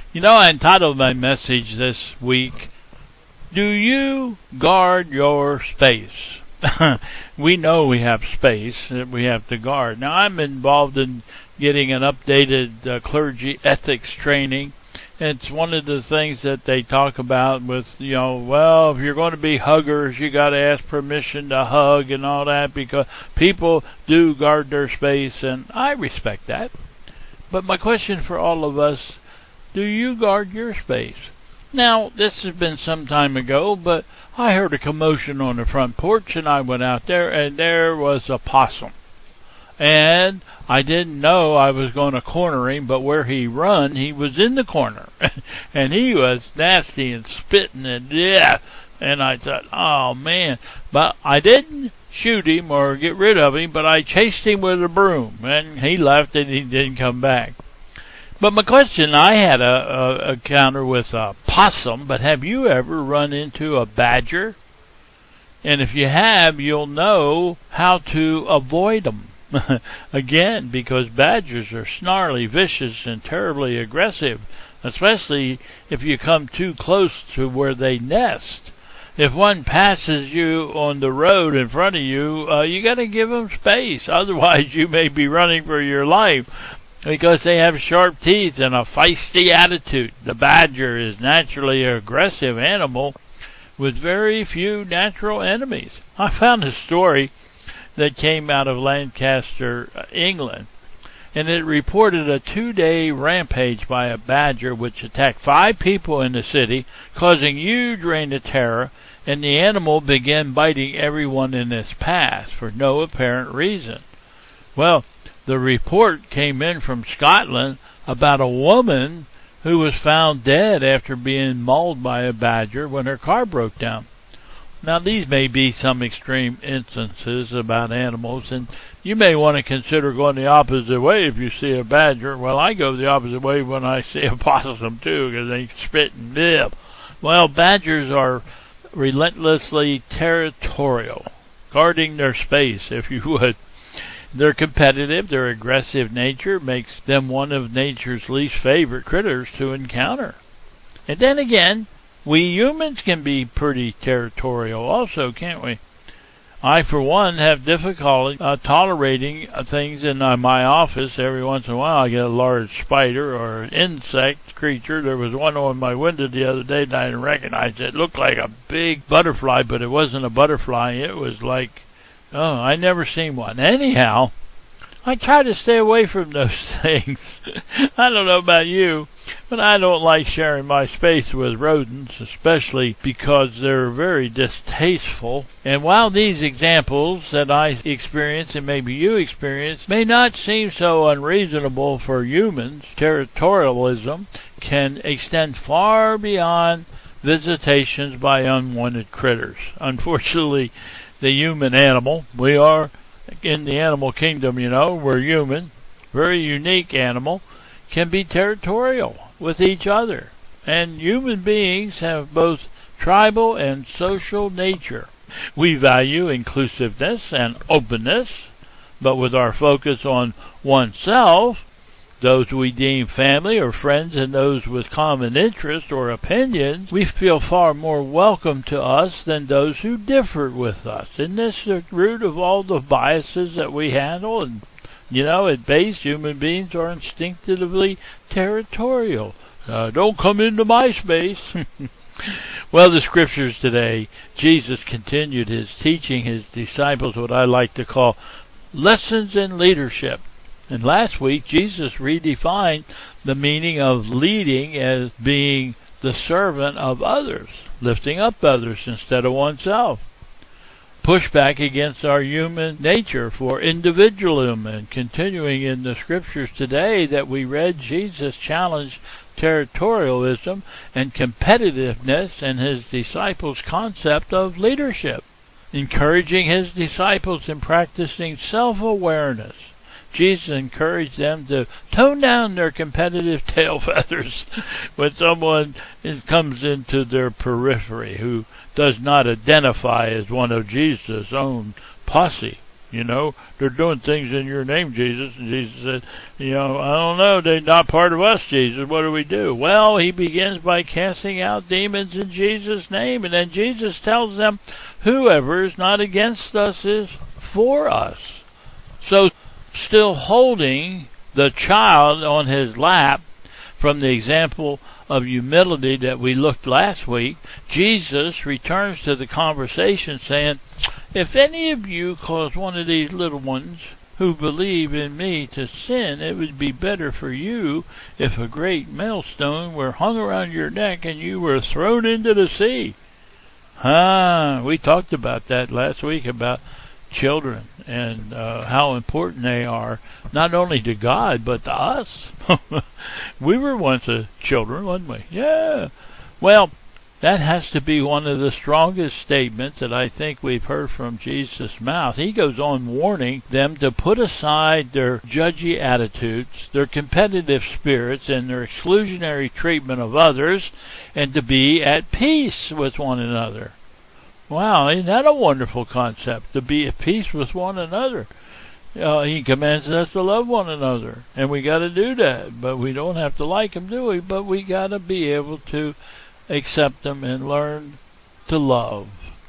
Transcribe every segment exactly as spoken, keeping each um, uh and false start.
You know, I entitled my message this week, Do You Guard Your Space? We know we have space that we have to guard. Now, I'm involved in getting an updated uh, clergy ethics training. It's one of the things that they talk about with, you know, well, if you're going to be huggers, you got to ask permission to hug and all that, because people do guard their space, and I respect that. But my question for all of us, do you guard your space? Now, this has been some time ago, but I heard a commotion on the front porch, and I went out there, and there was a possum. And I didn't know I was going to corner him, but where he run, he was in the corner. And he was nasty and spitting and yeah. And I thought, oh man. But I didn't shoot him or get rid of him, but I chased him with a broom. And he left and he didn't come back. But my question, I had a, a, a encounter with a possum, but have you ever run into a badger? And if you have, you'll know how to avoid them. Again, because badgers are snarly, vicious, and terribly aggressive, especially if you come too close to where they nest. If one passes you on the road in front of you, uh, you got to give them space. Otherwise, you may be running for your life, because they have sharp teeth and a feisty attitude. The badger is naturally an aggressive animal with very few natural enemies. I found a story that came out of Lancaster, England, and it reported a two-day rampage by a badger which attacked five people in the city, causing huge reign of terror, and the animal began biting everyone in its path for no apparent reason. Well, the report came in from Scotland about a woman who was found dead after being mauled by a badger when her car broke down. Now, these may be some extreme instances about animals, and you may want to consider going the opposite way if you see a badger. Well, I go the opposite way when I see a possum, too, because they spit and nib. Well, badgers are relentlessly territorial, guarding their space, if you would. Their competitive, their aggressive nature makes them one of nature's least favorite critters to encounter. And then again, we humans can be pretty territorial also, can't we? I, for one, have difficulty uh, tolerating uh, things in uh, my office. Every once in a while I get a large spider or an insect creature. There was one on my window the other day that I didn't recognize. It looked like a big butterfly, but it wasn't a butterfly. It was like, oh, I never seen one. Anyhow, I try to stay away from those things. I don't know about you, but I don't like sharing my space with rodents, especially because they're very distasteful. And while these examples that I experience and maybe you experience may not seem so unreasonable for humans, territorialism can extend far beyond visitations by unwanted critters. Unfortunately, the human animal, we are in the animal kingdom, you know, we're human, very unique animal, can be territorial with each other. And human beings have both tribal and social nature. We value inclusiveness and openness, but with our focus on oneself, those we deem family or friends and those with common interests or opinions, we feel far more welcome to us than those who differ with us. Isn't this the root of all the biases that we handle? And, you know, at base, human beings are instinctively territorial. Uh, don't come into my space. Well, the scriptures today, Jesus continued his teaching his disciples what I like to call lessons in leadership. And last week, Jesus redefined the meaning of leading as being the servant of others, lifting up others instead of oneself. Push back against our human nature for individualism. And continuing in the scriptures today that we read, Jesus challenged territorialism and competitiveness and his disciples' concept of leadership, encouraging his disciples in practicing self-awareness. Jesus encouraged them to tone down their competitive tail feathers when someone is, comes into their periphery who does not identify as one of Jesus' own posse. You know, they're doing things in your name, Jesus. And Jesus said, you know, I don't know, they're not part of us, Jesus. What do we do? Well, he begins by casting out demons in Jesus' name. And then Jesus tells them, whoever is not against us is for us. So, still holding the child on his lap, from the example of humility that we looked last week, Jesus returns to the conversation saying, if any of you cause one of these little ones who believe in me to sin, it would be better for you if a great millstone were hung around your neck and you were thrown into the sea. Ah, we talked about that last week, about children and uh, how important they are, not only to God, but to us. We were once a children, wasn't we? Yeah. Well, that has to be one of the strongest statements that I think we've heard from Jesus' mouth. He goes on warning them to put aside their judgy attitudes, their competitive spirits, and their exclusionary treatment of others, and to be at peace with one another. Wow, isn't that a wonderful concept, to be at peace with one another? Uh, he commands us to love one another, and we got to do that. But we don't have to like them, do we? But we got to be able to accept them and learn to love.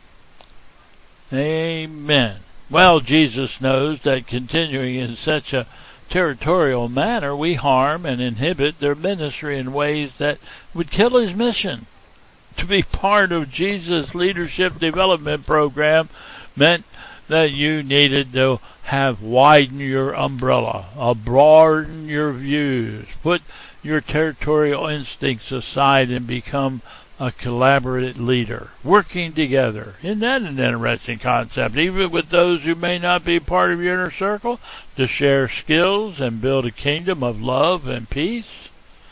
Amen. Well, Jesus knows that continuing in such a territorial manner, we harm and inhibit their ministry in ways that would kill his mission. To be part of Jesus' leadership development program meant that you needed to have widened your umbrella, uh, broaden your views, put your territorial instincts aside and become a collaborative leader, working together. Isn't that an interesting concept? Even with those who may not be part of your inner circle, to share skills and build a kingdom of love and peace.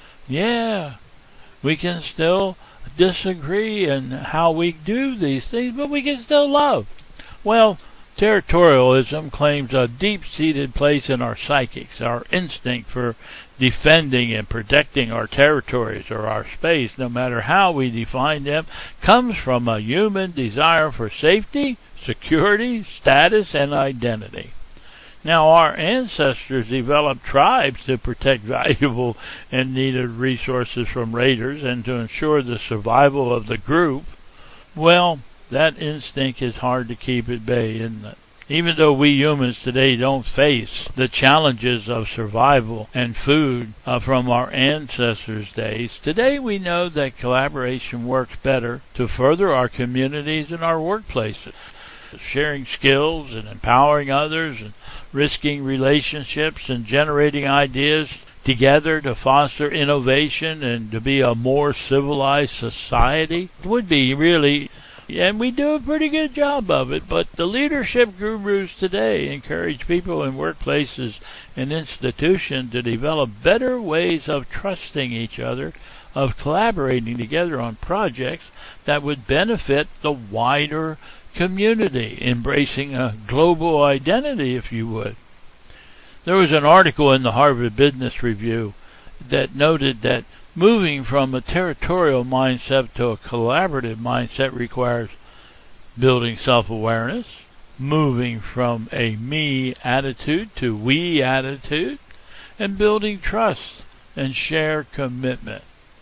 Yeah, we can still disagree in how we do these things, but we can still love. Well, territorialism claims a deep-seated place in our psychics. Our instinct for defending and protecting our territories or our space, no matter how we define them, comes from a human desire for safety, security, status, and identity. Now, our ancestors developed tribes to protect valuable and needed resources from raiders and to ensure the survival of the group. Well, that instinct is hard to keep at bay, isn't it? Even though we humans today don't face the challenges of survival and food uh, from our ancestors' days, today we know that collaboration works better to further our communities and our workplaces. Sharing skills and empowering others and risking relationships and generating ideas together to foster innovation and to be a more civilized society would be really, and we do a pretty good job of it, but the leadership gurus today encourage people in workplaces and institutions to develop better ways of trusting each other, of collaborating together on projects that would benefit the wider community, embracing a global identity, if you would. There was an article in the Harvard Business Review that noted that moving from a territorial mindset to a collaborative mindset requires building self-awareness, moving from a me attitude to we attitude, and building trust and share commitment.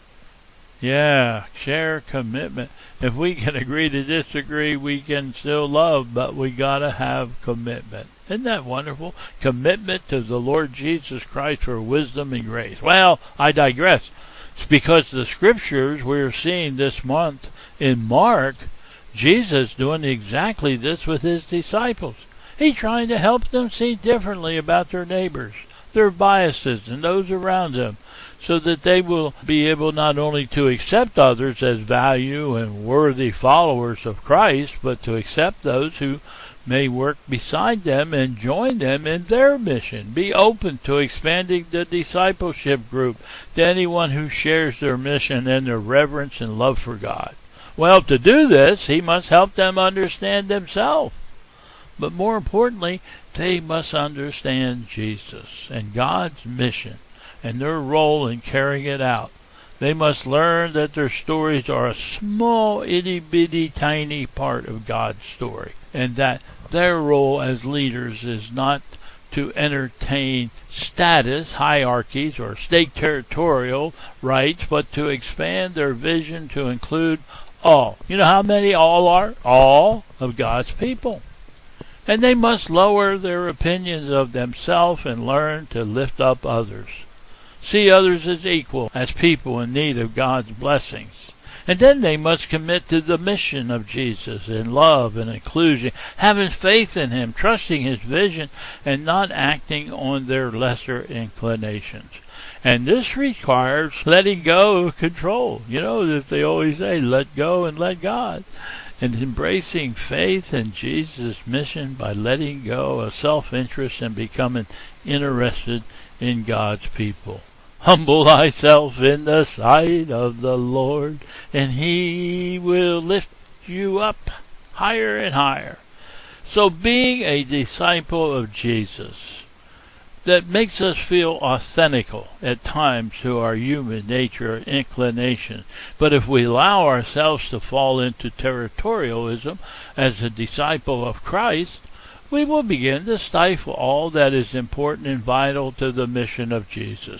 Yeah, share commitment. If we can agree to disagree, we can still love, but we gotta have commitment. Isn't that wonderful? Commitment to the Lord Jesus Christ for wisdom and grace. Well, I digress. It's because the scriptures we're seeing this month in Mark, Jesus doing exactly this with his disciples. He's trying to help them see differently about their neighbors, their biases, and those around them, so that they will be able not only to accept others as value and worthy followers of Christ, but to accept those who may work beside them and join them in their mission. Be open to expanding the discipleship group to anyone who shares their mission and their reverence and love for God. Well, to do this, he must help them understand themselves. But more importantly, they must understand Jesus and God's mission and their role in carrying it out. They must learn that their stories are a small, itty-bitty, tiny part of God's story, and that their role as leaders is not to entertain status, hierarchies, or state territorial rights, but to expand their vision to include all. You know how many all are? All of God's people. And they must lower their opinions of themselves and learn to lift up others. See others as equal, as people in need of God's blessings. And then they must commit to the mission of Jesus in love and inclusion, having faith in Him, trusting His vision, and not acting on their lesser inclinations. And this requires letting go of control. You know, as they always say, let go and let God. And embracing faith in Jesus' mission by letting go of self-interest and becoming interested in God's people. Humble thyself in the sight of the Lord, and He will lift you up higher and higher. So being a disciple of Jesus, that makes us feel authentical at times to our human nature or inclination. But if we allow ourselves to fall into territorialism as a disciple of Christ, we will begin to stifle all that is important and vital to the mission of Jesus.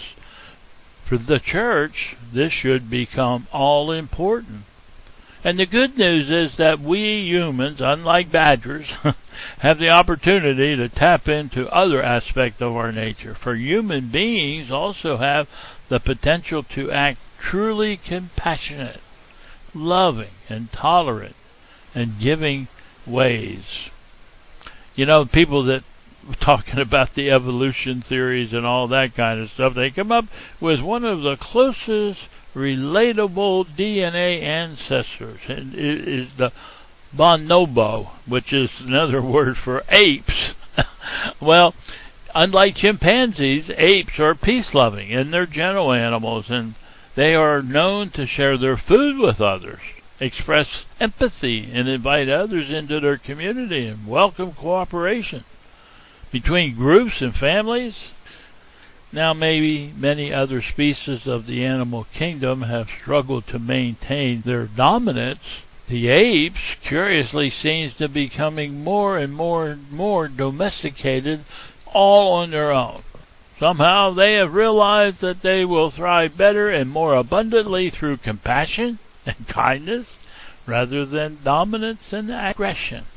For the church, this should become all important. And the good news is that we humans, unlike badgers, have the opportunity to tap into other aspects of our nature. For human beings also have the potential to act truly compassionate, loving, and tolerant, and giving ways. You know, people that talking about the evolution theories and all that kind of stuff, they come up with one of the closest relatable D N A ancestors. And it is the bonobo, which is another word for apes. Well, unlike chimpanzees, apes are peace-loving and they're gentle animals, and they are known to share their food with others, express empathy, and invite others into their community and welcome cooperation between groups and families. Now, maybe many other species of the animal kingdom have struggled to maintain their dominance. The apes, curiously, seems to be becoming more and more and more domesticated all on their own. Somehow they have realized that they will thrive better and more abundantly through compassion and kindness rather than dominance and aggression.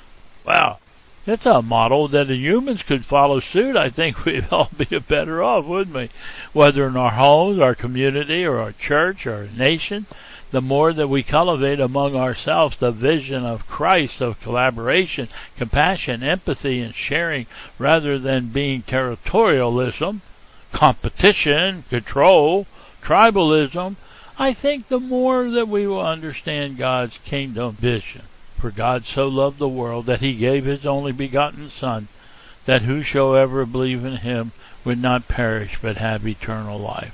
Wow. It's a model that the humans could follow suit. I think we'd all be better off, wouldn't we? Whether in our homes, our community, or our church, or our nation, the more that we cultivate among ourselves the vision of Christ of collaboration, compassion, empathy, and sharing, rather than being territorialism, competition, control, tribalism, I think the more that we will understand God's kingdom vision. For God so loved the world that He gave His only begotten Son, that whosoever believe in Him would not perish but have eternal life.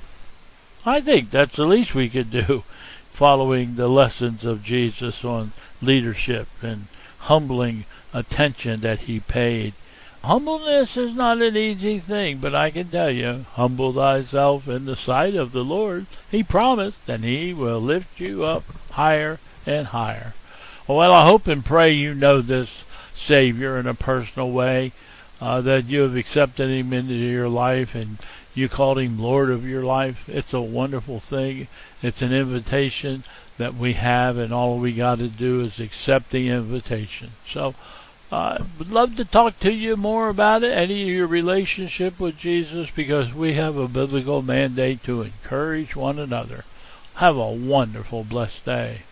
I think that's the least we could do, following the lessons of Jesus on leadership and humbling attention that He paid. Humbleness is not an easy thing, but I can tell you, humble thyself in the sight of the Lord. He promised, and He will lift you up higher and higher. Well, I hope and pray you know this Savior in a personal way, uh, that you have accepted Him into your life and you called Him Lord of your life. It's a wonderful thing. It's an invitation that we have, and all we got to do is accept the invitation. So, I uh, would love to talk to you more about it, any of your relationship with Jesus, because we have a biblical mandate to encourage one another. Have a wonderful, blessed day.